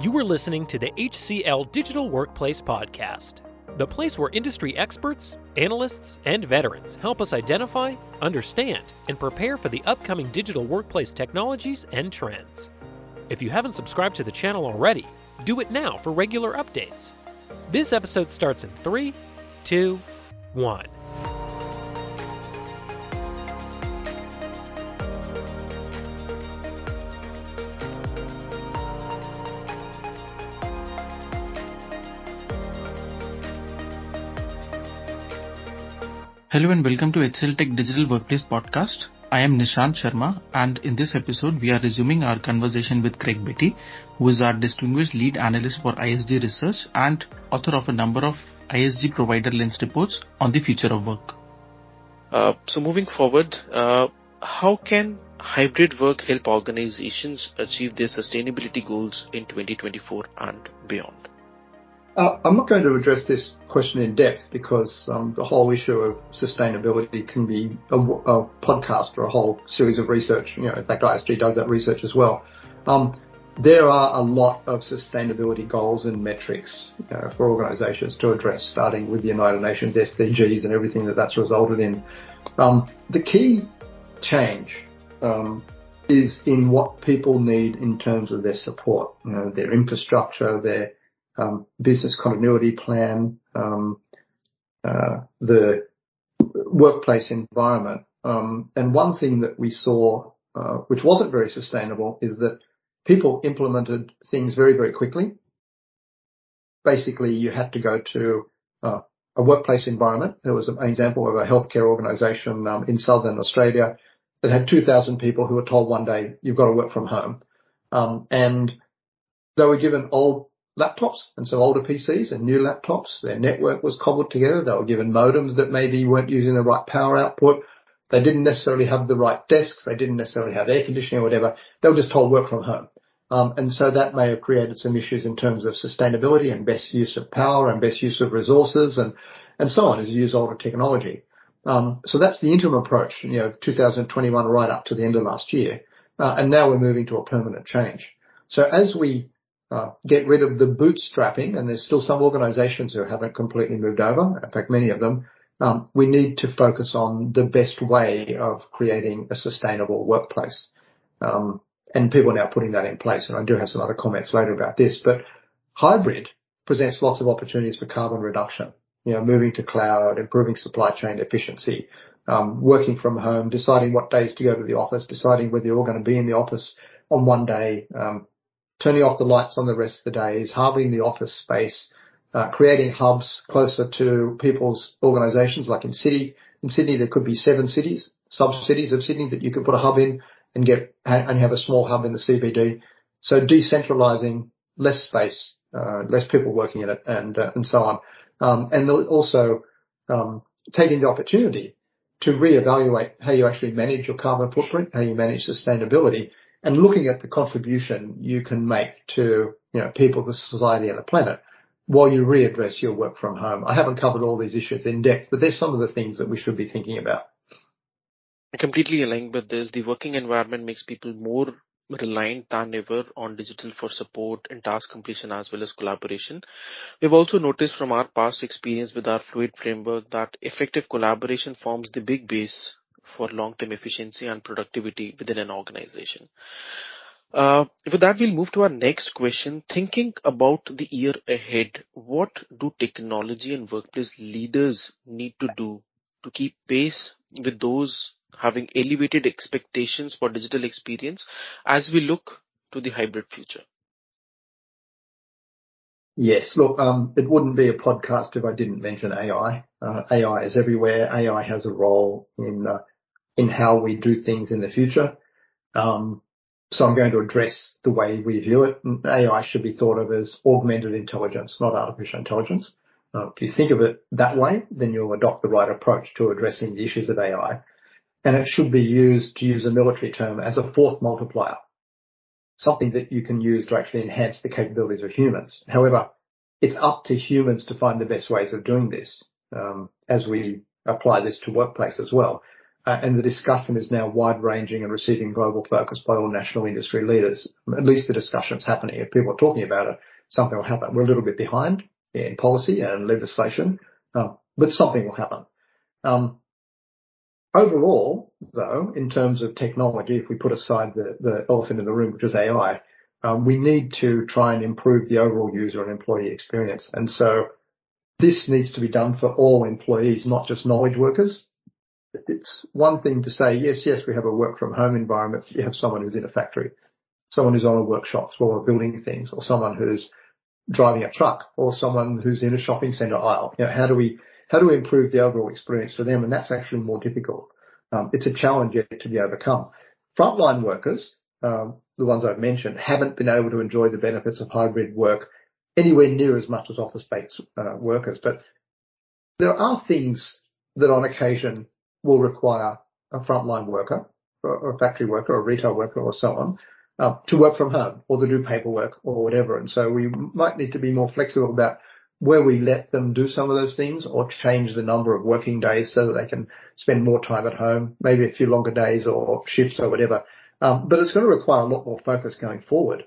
You are listening to the HCL Digital Workplace Podcast, the place where industry experts, analysts, and veterans help us identify, understand, and prepare for the upcoming digital workplace technologies and trends. If you haven't subscribed to the channel already, do it now for regular updates. This episode starts in 3, 2, 1. Hello and welcome to HCL Tech Digital Workplace Podcast. I am Nishant Sharma, and in this episode we are resuming our conversation with Craig Beattie, who is our distinguished lead analyst for ISG research and author of a number of ISG provider lens reports on the future of work. So moving forward, how can hybrid work help organizations achieve their sustainability goals in 2024 and beyond? I'm not going to address this question in depth because the whole issue of sustainability can be a podcast or a whole series of research. In fact, ISG does that research as well. There are a lot of sustainability goals and metrics for organizations to address, starting with the United Nations SDGs and everything that's resulted in. The key change is in what people need in terms of their support, their infrastructure, their business continuity plan, the workplace environment. And one thing that we saw, which wasn't very sustainable, is that people implemented things very, very quickly. Basically, you had to go to a workplace environment. There was an example of a healthcare organization in southern Australia that had 2,000 people who were told one day, you've got to work from home. And they were given old laptops, and so older PCs and new laptops. Their network was cobbled together. They were given modems that maybe weren't using the right power output. They didn't necessarily have the right desks. They didn't necessarily have air conditioning or whatever. They were just told work from home. And so that may have created some issues in terms of sustainability and best use of power and best use of resources and so on as you use older technology. So that's the interim approach, 2021 right up to the end of last year. And now we're moving to a permanent change. So as we get rid of the bootstrapping, and there's still some organizations who haven't completely moved over. In fact, many of them. We need to focus on the best way of creating a sustainable workplace. And people are now putting that in place. And I do have some other comments later about this, but hybrid presents lots of opportunities for carbon reduction. Moving to cloud, improving supply chain efficiency, working from home, deciding what days to go to the office, deciding whether you're all going to be in the office on one day, turning off the lights on the rest of the days, halving the office space, creating hubs closer to people's organizations. Like in Sydney, there could be 7 cities, sub-cities of Sydney that you could put a hub in and have a small hub in the CBD. So decentralizing, less space, less people working in it, and so on. And also taking the opportunity to reevaluate how you actually manage your carbon footprint, how you manage sustainability, and looking at the contribution you can make to, people, the society, and the planet while you readdress your work from home. I haven't covered all these issues in depth, but there's some of the things that we should be thinking about. I completely align with this. The working environment makes people more reliant than ever on digital for support and task completion as well as collaboration. We've also noticed from our past experience with our Fluid framework that effective collaboration forms the big base for long-term efficiency and productivity within an organization. With that, we'll move to our next question. Thinking about the year ahead, what do technology and workplace leaders need to do to keep pace with those having elevated expectations for digital experience as we look to the hybrid future? Yes, look, it wouldn't be a podcast if I didn't mention AI. AI is everywhere. AI has a role in how we do things in the future. So I'm going to address the way we view it. AI should be thought of as augmented intelligence, not artificial intelligence. If you think of it that way, then you'll adopt the right approach to addressing the issues of AI. And it should be used, to use a military term, as a force multiplier, something that you can use to actually enhance the capabilities of humans. However, it's up to humans to find the best ways of doing this as we apply this to workplace as well. and the discussion is now wide-ranging and receiving global focus by all national industry leaders. At least the discussion's happening. If people are talking about it, something will happen. We're a little bit behind in policy and legislation, but something will happen. Overall, though, in terms of technology, if we put aside the elephant in the room, which is AI, we need to try and improve the overall user and employee experience. And so this needs to be done for all employees, not just knowledge workers. It's one thing to say, yes, we have a work from home environment. You have someone who's in a factory, someone who's on a workshop floor building things, or someone who's driving a truck, or someone who's in a shopping centre aisle. How do we improve the overall experience for them? And that's actually more difficult. It's a challenge yet to be overcome. Frontline workers, the ones I've mentioned, haven't been able to enjoy the benefits of hybrid work anywhere near as much as office-based workers. But there are things that on occasion will require a frontline worker, or a factory worker, or a retail worker, or so on, to work from home or to do paperwork or whatever. And so we might need to be more flexible about where we let them do some of those things, or change the number of working days so that they can spend more time at home, maybe a few longer days or shifts or whatever. But it's going to require a lot more focus going forward,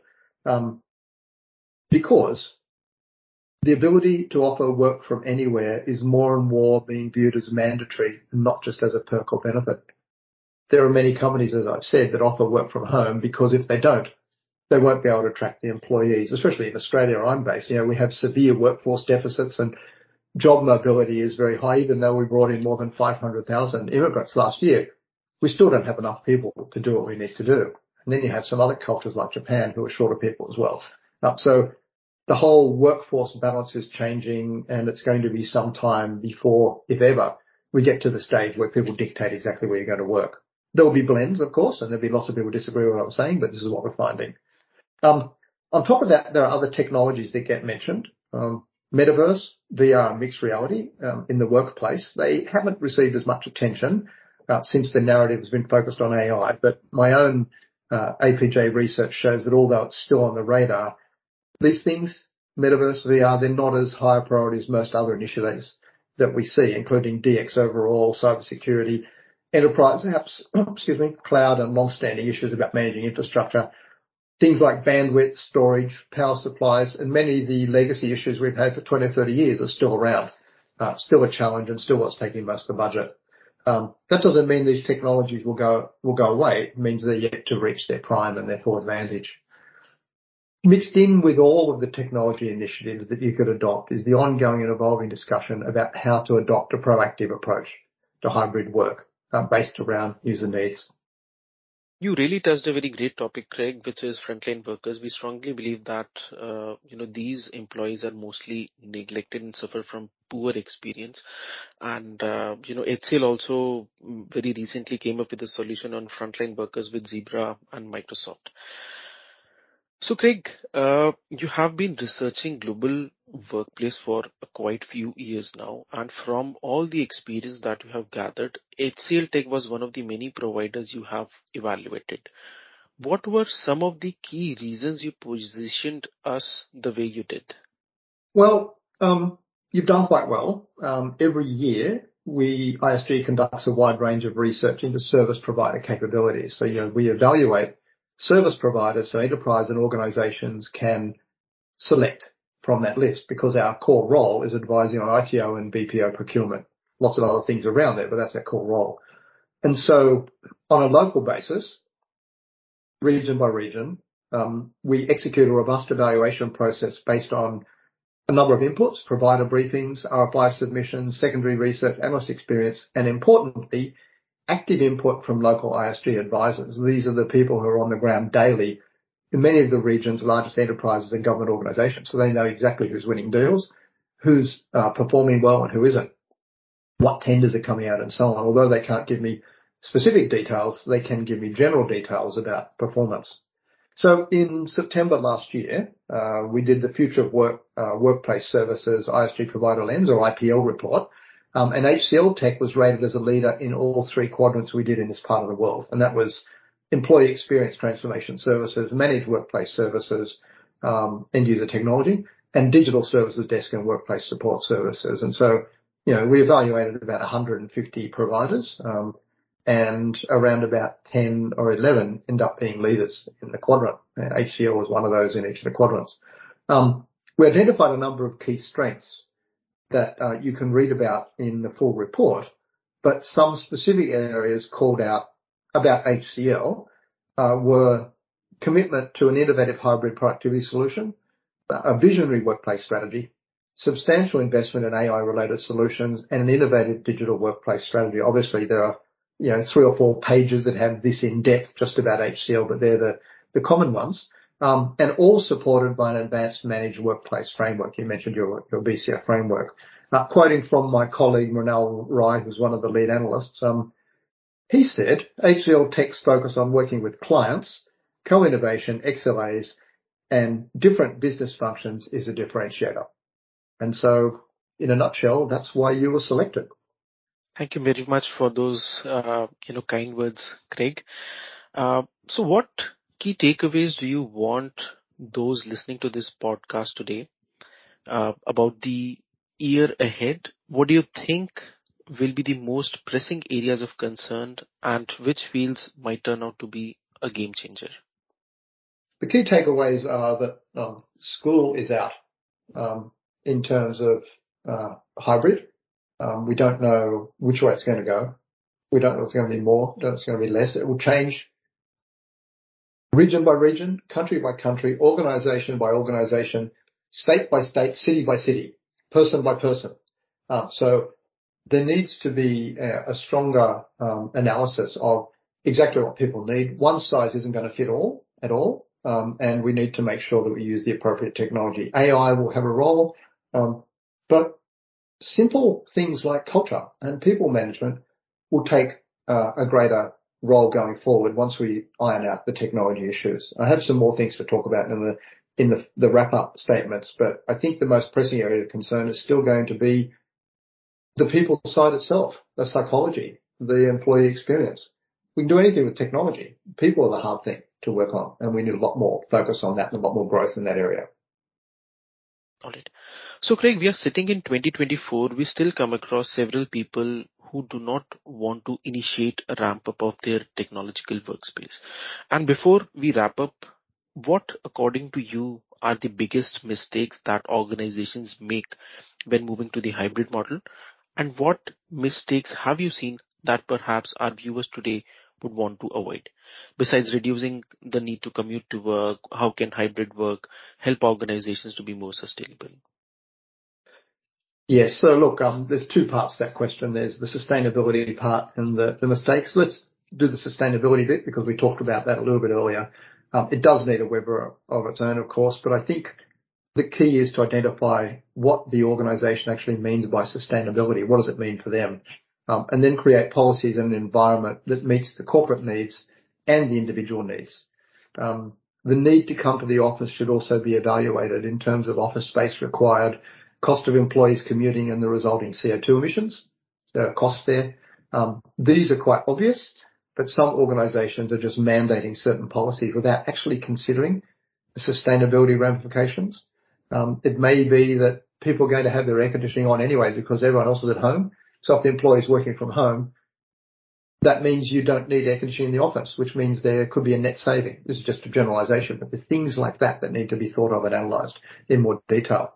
because the ability to offer work from anywhere is more and more being viewed as mandatory, not just as a perk or benefit. There are many companies, as I've said, that offer work from home because if they don't, they won't be able to attract the employees, especially in Australia where I'm based. We have severe workforce deficits and job mobility is very high. Even though we brought in more than 500,000 immigrants last year, we still don't have enough people to do what we need to do. And then you have some other cultures like Japan who are short of people as well. So the whole workforce balance is changing, and it's going to be some time before, if ever, we get to the stage where people dictate exactly where you're going to work. There will be blends, of course, and there'll be lots of people who disagree with what I'm saying, but this is what we're finding. On top of that, there are other technologies that get mentioned. Metaverse, VR, and mixed reality in the workplace. They haven't received as much attention since the narrative has been focused on AI, but my own APJ research shows that although it's still on the radar, these things, Metaverse, VR, they're not as high a priority as most other initiatives that we see, including DX overall, cybersecurity, enterprise apps, cloud, and long-standing issues about managing infrastructure. Things like bandwidth, storage, power supplies, and many of the legacy issues we've had for 20 or 30 years are still around, still a challenge and still what's taking most of the budget. That doesn't mean these technologies will go away. It means they're yet to reach their prime and their full advantage. Mixed in with all of the technology initiatives that you could adopt is the ongoing and evolving discussion about how to adopt a proactive approach to hybrid work based around user needs. You really touched a very great topic, Craig, which is frontline workers. We strongly believe that, these employees are mostly neglected and suffer from poor experience. And, HCL also very recently came up with a solution on frontline workers with Zebra and Microsoft. So, Craig, you have been researching global workplace for quite few years now, and from all the experience that you have gathered, HCL Tech was one of the many providers you have evaluated. What were some of the key reasons you positioned us the way you did? Well, you've done quite well. Every year, ISG conducts a wide range of research into service provider capabilities. So, we evaluate service providers, so enterprise and organizations can select from that list, because our core role is advising on ITO and BPO procurement. Lots of other things around there, but that's our core role. And so on a local basis, region by region, we execute a robust evaluation process based on a number of inputs: provider briefings, RFI submissions, secondary research, analyst experience, and importantly, active input from local ISG advisors. These are the people who are on the ground daily in many of the region's largest enterprises and government organizations. So they know exactly who's winning deals, who's performing well and who isn't, what tenders are coming out and so on. Although they can't give me specific details, they can give me general details about performance. So in September last year, we did the Future of Work Workplace Services ISG Provider Lens, or IPL report. And HCL Tech was rated as a leader in all three quadrants we did in this part of the world. And that was employee experience transformation services, managed workplace services, end user technology, and digital services desk and workplace support services. And so, we evaluated about 150 providers. and around about 10 or 11 end up being leaders in the quadrant. HCL was one of those in each of the quadrants. We identified a number of key strengths that you can read about in the full report, but some specific areas called out about HCL were commitment to an innovative hybrid productivity solution, a visionary workplace strategy, substantial investment in AI-related solutions, and an innovative digital workplace strategy. Obviously, there are 3 or 4 pages that have this in depth just about HCL, but they're the common ones, and all supported by an advanced managed workplace framework. You mentioned your BCF framework. Quoting from my colleague Mrinal Rai, who's one of the lead analysts, he said, HCL Tech's focus on working with clients, co-innovation, XLAs, and different business functions is a differentiator. And so, in a nutshell, that's why you were selected. Thank you very much for those, kind words, Craig. So what key takeaways do you want those listening to this podcast today about the year ahead? What do you think will be the most pressing areas of concern, and which fields might turn out to be a game changer? The key takeaways are that school is out in terms of hybrid. We don't know which way it's going to go. We don't know if it's going to be more, don't know if it's going to be less. It will change region by region, country by country, organization by organization, state by state, city by city, person by person. So there needs to be a stronger analysis of exactly what people need. One size isn't going to fit all at all, and we need to make sure that we use the appropriate technology. AI will have a role, but simple things like culture and people management will take a greater role going forward once we iron out the technology issues. I have some more things to talk about in the wrap-up statements, but I think the most pressing area of concern is still going to be the people side itself, the psychology, the employee experience. We can do anything with technology. People are the hard thing to work on, and we need a lot more focus on that and a lot more growth in that area. All right. So, Craig, we are sitting in 2024. We still come across several people who do not want to initiate a ramp up of their technological workspace. And before we wrap up, what, according to you, are the biggest mistakes that organizations make when moving to the hybrid model? And what mistakes have you seen that perhaps our viewers today would want to avoid? Besides reducing the need to commute to work, how can hybrid work help organizations to be more sustainable? Yes. So look, there's 2 parts to that question. There's the sustainability part and the mistakes. Let's do the sustainability bit because we talked about that a little bit earlier. It does need a web of its own, of course, but I think the key is to identify what the organization actually means by sustainability. What does it mean for them? And then create policies and an environment that meets the corporate needs and the individual needs. The need to come to the office should also be evaluated in terms of office space required, cost of employees commuting and the resulting CO2 emissions. There are costs there. These are quite obvious, but some organizations are just mandating certain policies without actually considering the sustainability ramifications. It may be that people are going to have their air conditioning on anyway because everyone else is at home. So if the employee is working from home, that means you don't need air conditioning in the office, which means there could be a net saving. This is just a generalization, but there's things like that that need to be thought of and analyzed in more detail.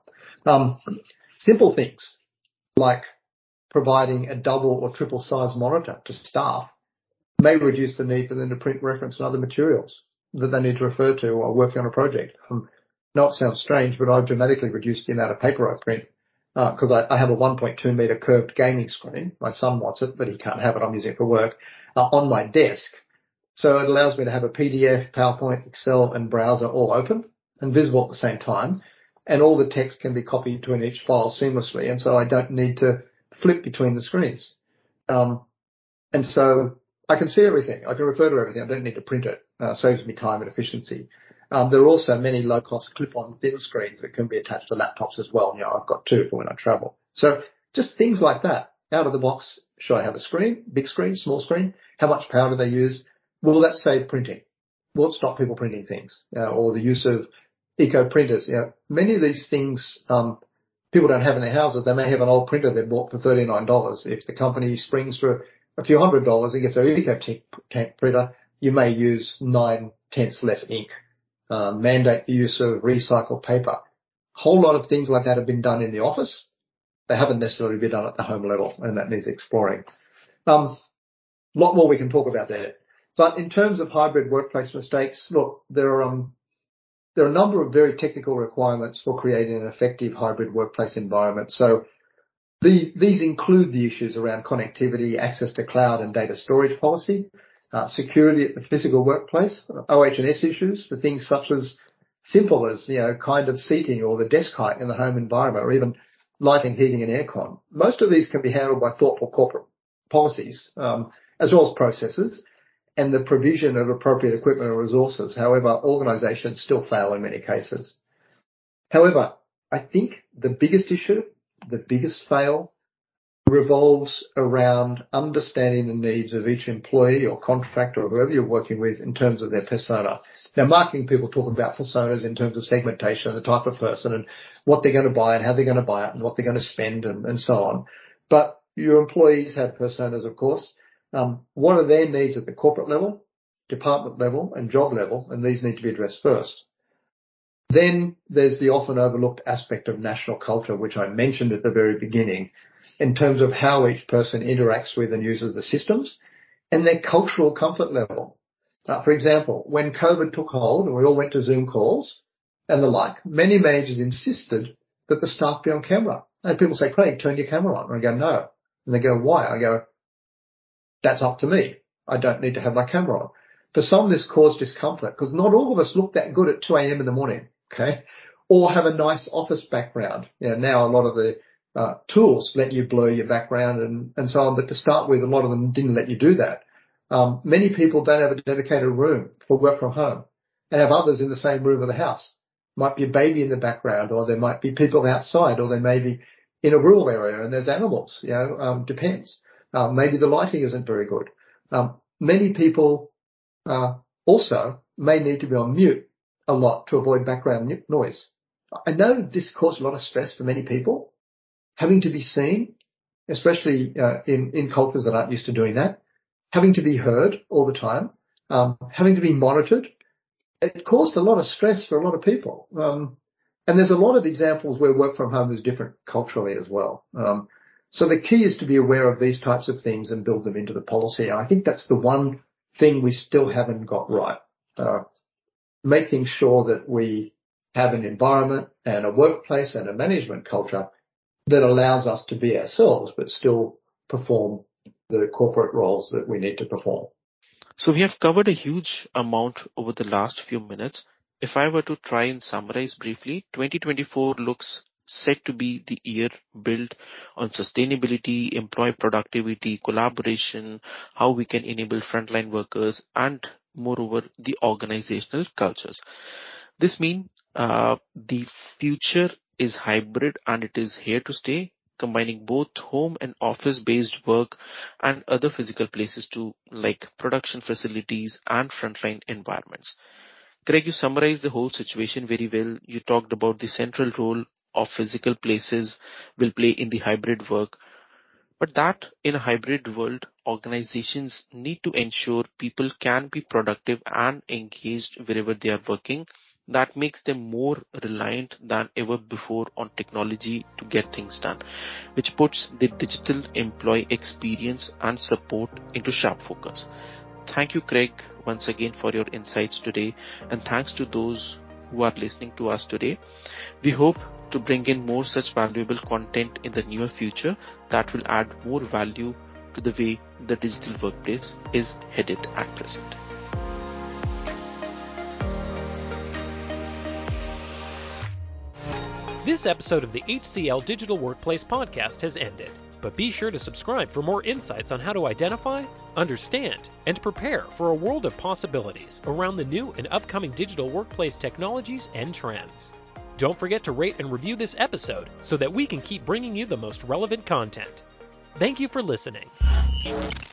Simple things like providing a double or triple size monitor to staff may reduce the need for them to print reference and other materials that they need to refer to while working on a project. Now it sounds strange, but I've dramatically reduced the amount of paper I print because I have a 1.2 meter curved gaming screen. My son wants it, but he can't have it. I'm using it for work on my desk. So it allows me to have a PDF, PowerPoint, Excel and browser all open and visible at the same time. And all the text can be copied to in each file seamlessly. And so I don't need to flip between the screens. And so I can see everything. I can refer to everything. I don't need to print it. Saves me time and efficiency. There are also many low-cost clip-on thin screens that can be attached to laptops as well. I've got 2 for when I travel. So just things like that. Out of the box, should I have a screen, big screen, small screen? How much power do they use? Will that save printing? Will it stop people printing things? Or the use of eco printers. Many of these things people don't have in their houses. They may have an old printer they bought for $39. If the company springs for a few $100 and gets an EcoTank printer, you may use 9/10 less ink. Mandate the use of recycled paper. A whole lot of things like that have been done in the office. They haven't necessarily been done at the home level, and that needs exploring. A lot more we can talk about there. But in terms of hybrid workplace mistakes, look, there are a number of very technical requirements for creating an effective hybrid workplace environment. So these include the issues around connectivity, access to cloud and data storage policy, security at the physical workplace, OH&S issues for things such as simple as, kind of seating or the desk height in the home environment, or even lighting, heating and aircon. Most of these can be handled by thoughtful corporate policies, as well as processes, and the provision of appropriate equipment and resources. However, organizations still fail in many cases. However, I think the biggest issue, the biggest fail, revolves around understanding the needs of each employee or contractor or whoever you're working with in terms of their persona. Now, marketing people talk about personas in terms of segmentation, the type of person and what they're going to buy and how they're going to buy it and what they're going to spend and so on. But your employees have personas, of course. What are their needs at the corporate level, department level and job level? And these need to be addressed first. Then there's the often overlooked aspect of national culture, which I mentioned at the very beginning, in terms of how each person interacts with and uses the systems and their cultural comfort level. For example, when COVID took hold and we all went to Zoom calls and the like, many managers insisted that the staff be on camera. And people say, Craig, turn your camera on. And I go, no. And they go, why? I go, that's up to me. I don't need to have my camera on. For some, this caused discomfort because not all of us look that good at 2 a.m. in the morning, okay? Or have a nice office background. Now a lot of the tools let you blur your background and so on, but to start with, a lot of them didn't let you do that. Many people don't have a dedicated room for work from home and have others in the same room of the house. Might be a baby in the background, or there might be people outside, or they may be in a rural area and there's animals, depends. Maybe the lighting isn't very good. Many people also may need to be on mute a lot to avoid background noise. I know this caused a lot of stress for many people, having to be seen, especially in cultures that aren't used to doing that, having to be heard all the time, having to be monitored. It caused a lot of stress for a lot of people. And there's a lot of examples where work from home is different culturally as well. So the key is to be aware of these types of things and build them into the policy. And I think that's the one thing we still haven't got right. Making sure that we have an environment and a workplace and a management culture that allows us to be ourselves, but still perform the corporate roles that we need to perform. So we have covered a huge amount over the last few minutes. If I were to try and summarize briefly, 2024 looks set to be the year built on sustainability, employee productivity, collaboration, how we can enable frontline workers, and moreover, the organizational cultures. This means the future is hybrid and it is here to stay, combining both home and office-based work and other physical places too, like production facilities and frontline environments. Craig, you summarized the whole situation very well. You talked about the central role of physical places will play in the hybrid work, but that in a hybrid world, organizations need to ensure people can be productive and engaged wherever they are working. That makes them more reliant than ever before on technology to get things done, which puts the digital employee experience and support into sharp focus. Thank you, Craig, once again for your insights today, and thanks to those who are listening to us today. We hope to bring in more such valuable content in the near future that will add more value to the way the digital workplace is headed at present. This episode of the HCL Digital Workplace Podcast has ended, but be sure to subscribe for more insights on how to identify, understand, and prepare for a world of possibilities around the new and upcoming digital workplace technologies and trends. Don't forget to rate and review this episode so that we can keep bringing you the most relevant content. Thank you for listening.